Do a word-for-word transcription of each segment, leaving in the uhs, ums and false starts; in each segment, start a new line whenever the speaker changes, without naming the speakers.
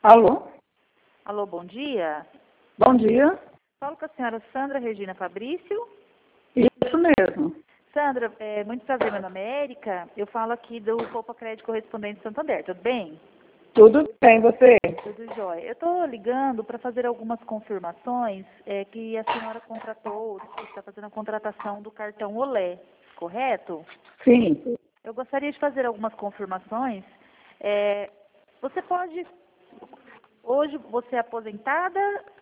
Alô?
Alô, bom dia.
Bom dia.
Falo com a senhora Sandra Regina Fabrício.
Isso mesmo.
Sandra, é, muito prazer, meu nome é Érica. Eu falo aqui do Poupa Crédito Correspondente Santander, tudo bem?
Tudo bem, você?
Tudo jóia. Eu estou ligando para fazer algumas confirmações é, que a senhora contratou, está fazendo a contratação do cartão Olé, correto?
Sim.
Eu gostaria de fazer algumas confirmações. É, você pode... Hoje você é aposentada?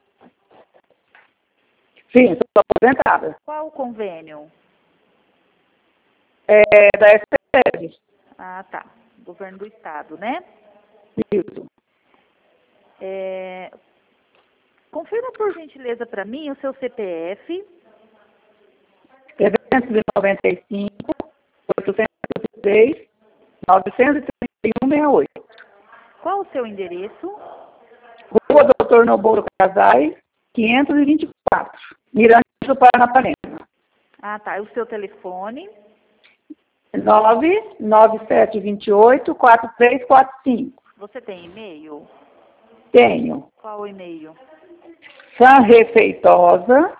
Sim, sou aposentada.
Qual o convênio?
É da S P S.
Ah, tá. Governo do Estado, né?
Isso.
É, confirma, por gentileza, para mim o seu C P F.
trezentos e noventa e cinco, oitocentos e seis, novecentos e trinta e um, sessenta e oito.
Qual o seu endereço?
Rua Doutor Noboro Casais, quinhentos e vinte e quatro, Mirante do Paranapanema.
Ah, tá. E o seu telefone?
nove nove sete dois oito, quatro três quatro cinco.
Você tem e-mail?
Tenho.
Qual o e-mail?
sanrefeitosa,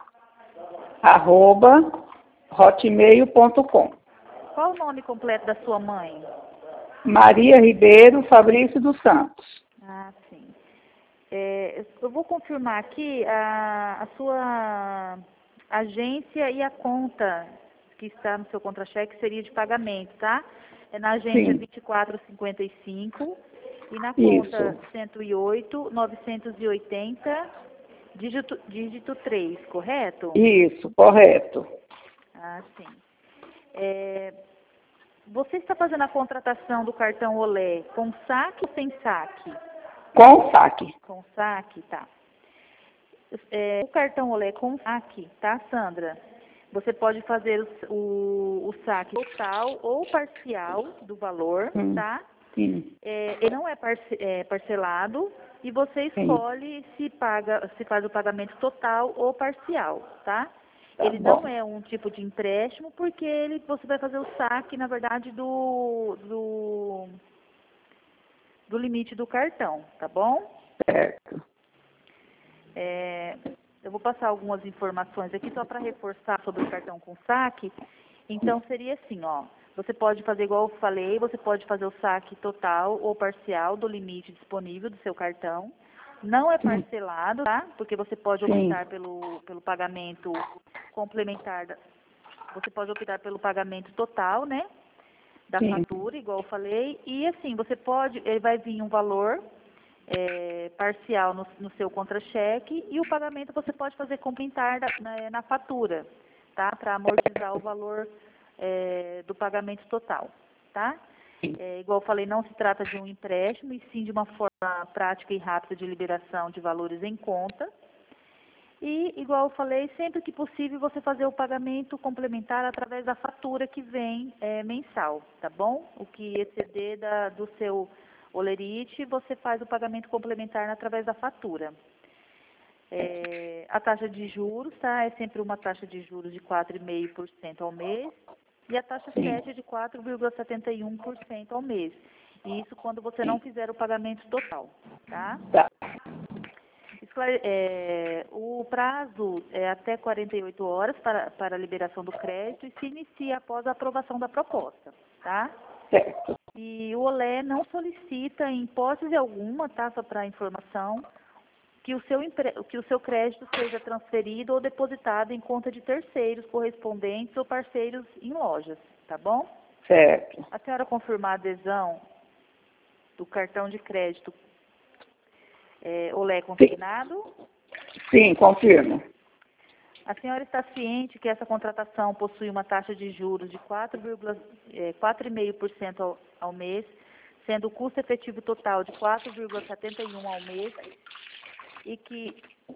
arroba, hotmail ponto com.
Qual o nome completo da sua mãe?
Maria Ribeiro Fabrício dos Santos.
Ah, sim. É, eu vou confirmar aqui a, a sua agência e a conta que está no seu contra-cheque seria de pagamento, tá? É na agência
Sim.
vinte e quatro cinquenta e cinco e na
Isso.
conta cento e oito, novecentos e oitenta, dígito, dígito três, correto?
Isso, correto.
Ah, sim. É, você está fazendo a contratação do cartão Olé com saque ou sem saque?
Com o saque.
Com saque, tá. É, o cartão Olé com saque, tá, Sandra? Você pode fazer o, o, o saque total ou parcial do valor,
Hum,
tá?
Sim,
É, ele não é, parce, é parcelado e você
sim.
escolhe se paga, se faz o pagamento total ou parcial, tá?
Tá
Ele
bom.
não é um tipo de empréstimo porque ele, você vai fazer o saque, na verdade, do, do, do limite do cartão, tá bom?
Certo.
É, eu vou passar algumas informações aqui só para reforçar sobre o cartão com saque. Então, seria assim, ó. Você pode fazer igual eu falei, você pode fazer o saque total ou parcial do limite disponível do seu cartão. Não é
Sim,
parcelado, tá? Porque você pode
sim,
optar pelo, pelo pagamento complementar, da- você pode optar pelo pagamento total, né? Da
sim,
fatura, igual eu falei. E assim, você pode, ele vai vir um valor é, parcial no, no seu contra-cheque e o pagamento você pode fazer complementar da- na, na fatura, tá? Para amortizar o valor é, do pagamento total, tá? É, igual eu falei, não se trata de um empréstimo, e sim de uma forma prática e rápida de liberação de valores em conta. E, igual eu falei, sempre que possível você fazer o pagamento complementar através da fatura que vem é, mensal, tá bom? O que exceder da, do seu olerite, você faz o pagamento complementar através da fatura. É, a taxa de juros, tá? É sempre uma taxa de juros de quatro vírgula cinco por cento ao mês e a taxa
sim.
sete é de quatro vírgula setenta e um por cento ao mês. E isso quando você não fizer o pagamento total, tá?
Tá.
Esclare- é, o prazo é até quarenta e oito horas para, para a liberação do crédito e se inicia após a aprovação da proposta, tá?
Certo.
E o Olé não solicita, em hipótese alguma, tá? Só para informação, que o, seu empre... que o seu crédito seja transferido ou depositado em conta de terceiros, correspondentes ou parceiros em lojas, tá bom?
Certo.
A senhora confirmar a adesão do cartão de crédito é, Olé
Sim,
consignado?
sim, confirmo.
A senhora está ciente que essa contratação possui uma taxa de juros de quatro vírgula quatro vírgula cinco por cento ao, ao mês, sendo o custo efetivo total de quatro vírgula setenta e um ao mês, e que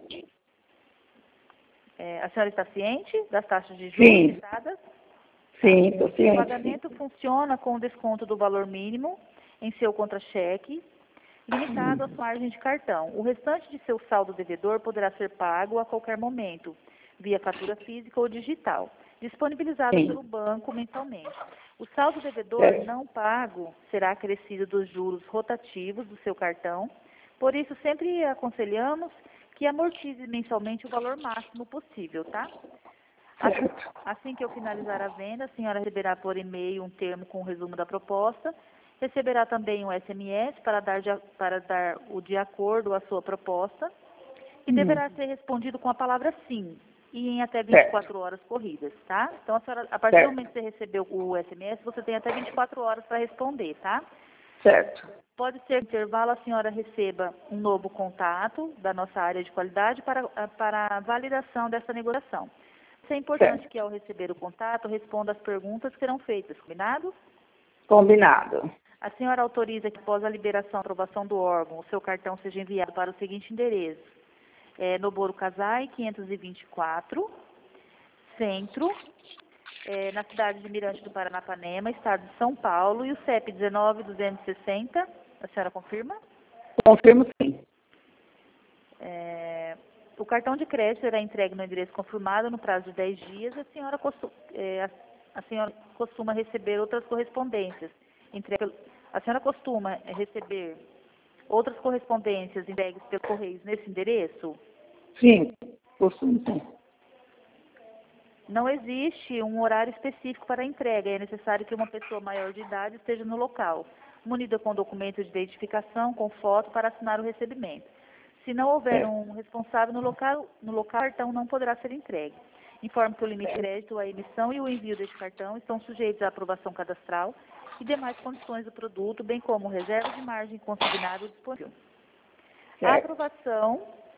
é, a senhora está ciente das taxas de juros
Sim,
citadas?
sim, estou
O
ciente, sim.
pagamento funciona com o desconto do valor mínimo em seu contra-cheque, limitado às margens de cartão. O restante de seu saldo devedor poderá ser pago a qualquer momento, via fatura física ou digital, disponibilizada
Sim,
pelo banco mensalmente. O saldo devedor
certo.
não pago será acrescido dos juros rotativos do seu cartão, Por isso, sempre aconselhamos que amortize mensalmente o valor máximo possível, tá? Assim, assim que eu finalizar a venda, a senhora receberá por e-mail um termo com o resumo da proposta, receberá também um S M S para dar, de, para dar o de acordo à sua proposta e
Hum.
deverá ser respondido com a palavra sim e em até vinte e quatro horas corridas, tá? Então, a, senhora, a partir
Certo.
do momento que você recebeu o S M S, você tem até vinte e quatro horas para responder, tá?
Certo.
Pode ser que no intervalo a senhora receba um novo contato da nossa área de qualidade para, para a validação dessa negociação. Isso é importante
Certo.
que ao receber o contato, responda as perguntas que serão feitas, combinado?
Combinado.
A senhora autoriza que após a liberação e aprovação do órgão, o seu cartão seja enviado para o seguinte endereço. É, Nobouro Casai, quinhentos e vinte e quatro, Centro, é, na cidade de Mirante do Paranapanema, estado de São Paulo, e o C E P dezenove mil duzentos e sessenta, a senhora confirma?
Confirmo sim.
É, o cartão de crédito será entregue no endereço confirmado no prazo de dez dias. A senhora, costu, é, a, a senhora costuma receber outras correspondências. Entregue, a senhora costuma receber outras correspondências entregues pelo Correios nesse endereço?
Sim, costumo sim.
Não existe um horário específico para a entrega. É necessário que uma pessoa maior de idade esteja no local, munida com documento de identificação, com foto, para assinar o recebimento. Se não houver um responsável no local, no local, o cartão não poderá ser entregue. Informe que o limite de crédito, a emissão e o envio deste cartão estão sujeitos à aprovação cadastral e demais condições do produto, bem como reserva de margem consignado disponível. A aprovação,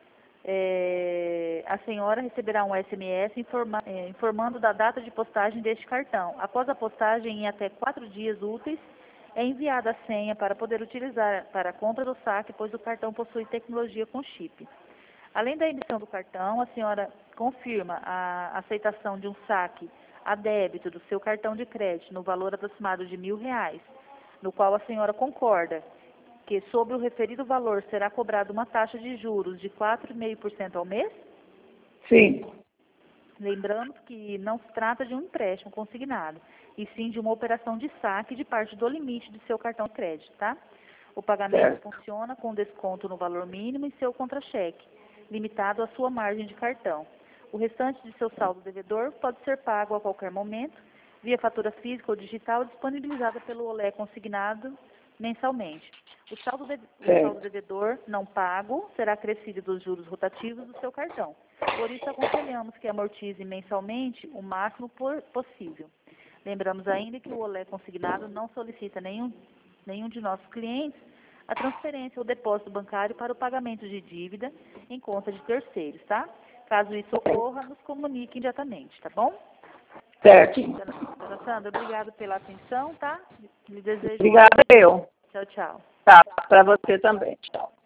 é, a senhora receberá um S M S informa, é, informando da data de postagem deste cartão. Após a postagem, em até quatro dias úteis, é enviada a senha para poder utilizar para a compra do saque, pois o cartão possui tecnologia com chip. Além da emissão do cartão, a senhora confirma a aceitação de um saque a débito do seu cartão de crédito no valor aproximado de mil reais, no qual a senhora concorda que sobre o referido valor será cobrada uma taxa de juros de quatro vírgula cinco por cento ao mês?
Sim.
Lembrando que não se trata de um empréstimo consignado, e sim de uma operação de saque de parte do limite de seu cartão de crédito, tá? O pagamento
Certo.
funciona com desconto no valor mínimo em seu contra-cheque, limitado à sua margem de cartão. O restante de seu saldo devedor pode ser pago a qualquer momento, via fatura física ou digital disponibilizada pelo Olé consignado mensalmente. O saldo, de, o saldo devedor não pago será acrescido dos juros rotativos do seu cartão. Por isso, aconselhamos que amortize mensalmente o máximo por, possível. Lembramos ainda que o Olé consignado não solicita nenhum, nenhum de nossos clientes a transferência ou depósito bancário para o pagamento de dívida em conta de terceiros, tá? Caso isso ocorra, nos comunique imediatamente, tá bom?
Certo.
Dona, dona Sandra, obrigada pela atenção, tá? Lhe desejo
Obrigada
um...
eu.
Tchau, tchau.
Tá, para você também. Tchau.